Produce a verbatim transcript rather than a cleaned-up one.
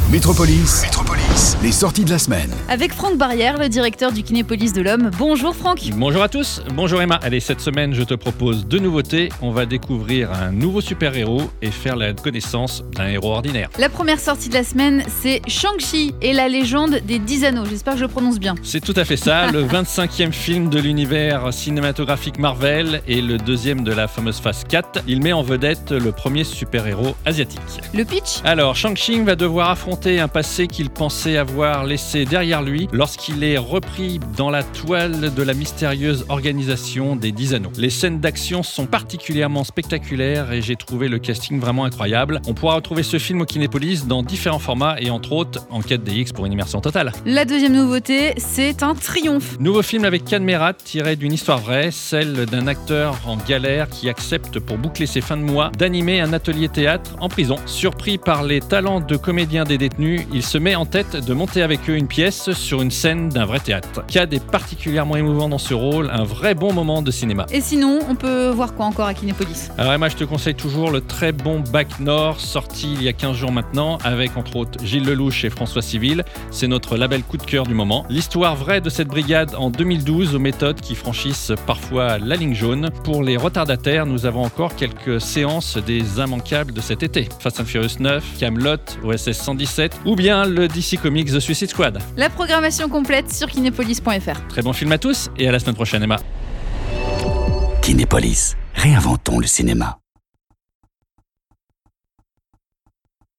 Métropolis, Métropolis, les sorties de la semaine. Avec Franck Barrière, le directeur du Kinépolis de l'Homme. Bonjour Franck. Bonjour à tous, bonjour Emma. Allez, cette semaine, je te propose deux nouveautés. On va découvrir un nouveau super-héros et faire la connaissance d'un héros ordinaire. La première sortie de la semaine, c'est Shang-Chi et la légende des dix anneaux. J'espère que je le prononce bien. C'est tout à fait ça, le vingt-cinquième film de l'univers cinématographique Marvel et le deuxième de la fameuse phase quatre. Il met en vedette le premier super-héros asiatique. Le pitch ? Alors, Shang-Chi va devoir affronter un passé qu'il pensait avoir laissé derrière lui lorsqu'il est repris dans la toile de la mystérieuse organisation des dix anneaux. Les scènes d'action sont particulièrement spectaculaires et j'ai trouvé le casting vraiment incroyable. On pourra retrouver ce film au Kinépolis dans différents formats et entre autres en quatre D X pour une immersion totale. La deuxième nouveauté, c'est un triomphe. Nouveau film avec Can Merat tiré d'une histoire vraie, celle d'un acteur en galère qui accepte pour boucler ses fins de mois d'animer un atelier théâtre en prison. Surpris par les talents de comédiens des détenus, il se met en tête de monter avec eux une pièce sur une scène d'un vrai théâtre. Cad est particulièrement émouvant dans ce rôle, un vrai bon moment de cinéma. Et sinon, on peut voir quoi encore à Kinépolis ? Alors Emma, je te conseille toujours le très bon Bac Nord, sorti il y a quinze jours maintenant, avec entre autres Gilles Lelouch et François Civil. C'est notre label coup de cœur du moment. L'histoire vraie de cette brigade en deux mille douze, aux méthodes qui franchissent parfois la ligne jaune. Pour les retardataires, nous avons encore quelques séances des immanquables de cet été. Fast and Furious neuf, Camelot, O S S cent dix-sept, ou bien le D C Comics The Suicide Squad. La programmation complète sur kinépolis point f r. Très bon film à tous et à la semaine prochaine Emma. Kinépolis, réinventons le cinéma.